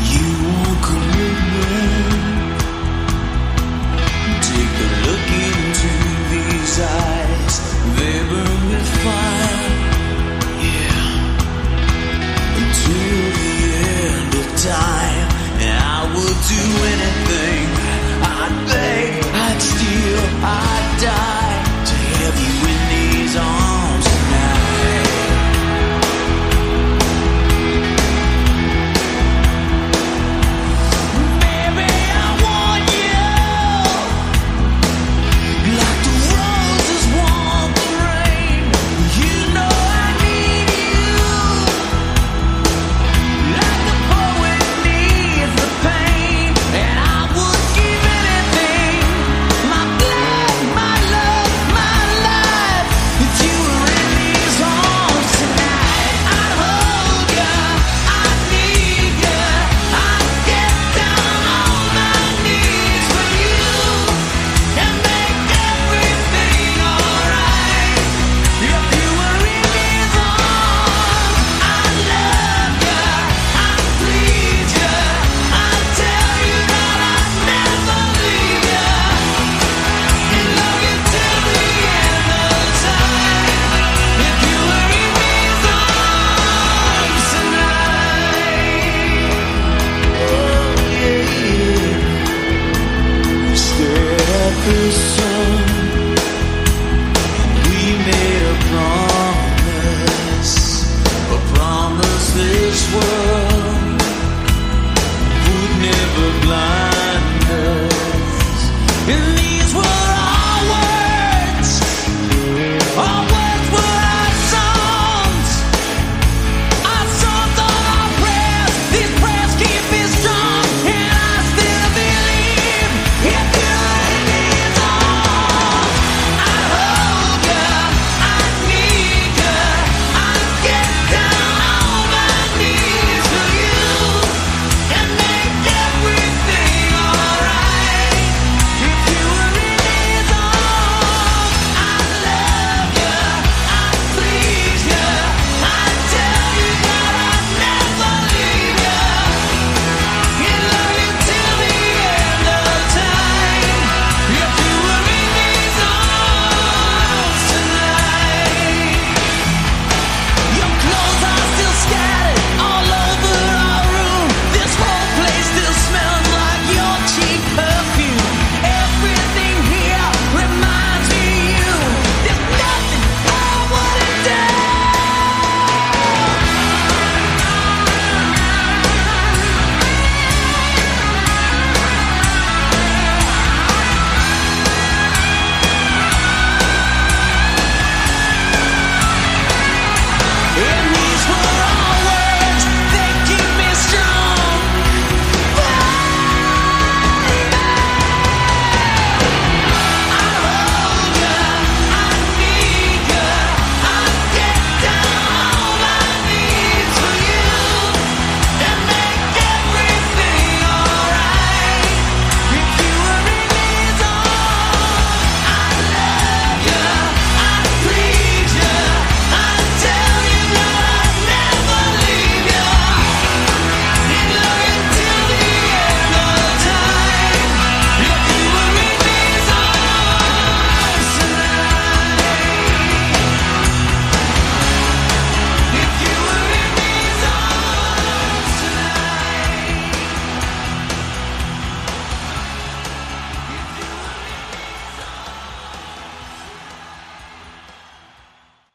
You want commitment. Take a look into these eyes. They burn with fire. Yeah. Until the end of time. And I would do anything. I'd beg, I'd steal, I'd die to have you in these arms tonight. Baby, I want you like the roses want the rain. You know I need you like the poet needs the pain. And I would give anything, my blood, my love, my life, if you were in these arms tonight. I'd hold you, I'd need you, I'd get down on my knees for you and make everything alright. If you were in these arms, I'd love you, I'd please you, I'd tell you that I'd never leave you and love you till the end of time. If you were in these arms tonight, oh yeah, stare at this